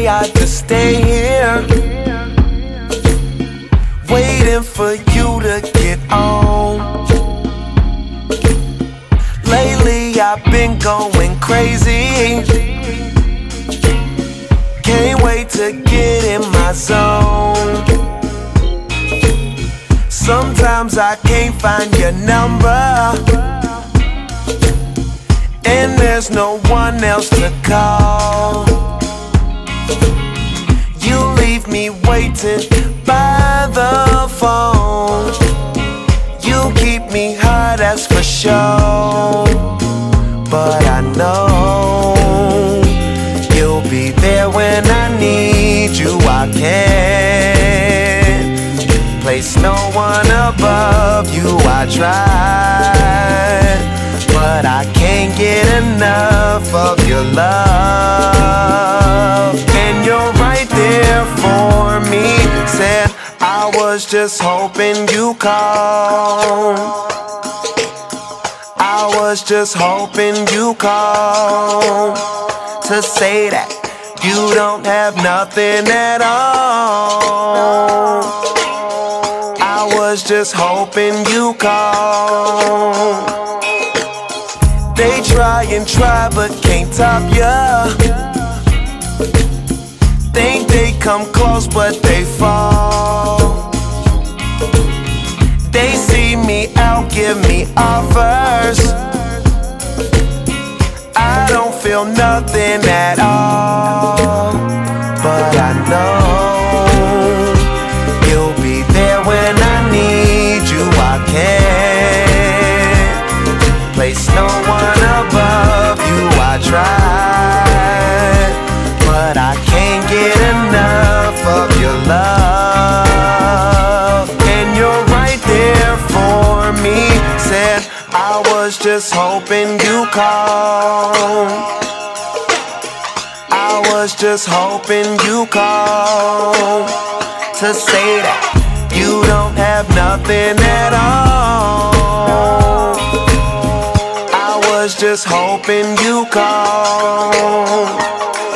say I just stay here, waiting for you to get on. Lately I've been going crazy, can't wait to get in my zone. Sometimes I can't find your number, and there's no one else to call. You leave me waiting by the phone. You keep me high, that's for sure. But I know you'll be there when I need you. I can't place no one above you. I tried, but I can't get enough of your love. And you're right there for me. Said I was just hoping you call. I was just hoping you call to say that you don't have nothing at all. I was just hoping you call. They try and try but can't top ya. Think they come close but they fall. They see me out, give me offers. I don't feel nothing at all. But I know you'll be there when I need you. I can't place no one above you. I tried, but I can't get enough of your love. And you're right there for me. Said I was just hoping you call. I was just hoping you call to say that you don't have nothing at all. I was just hoping you call.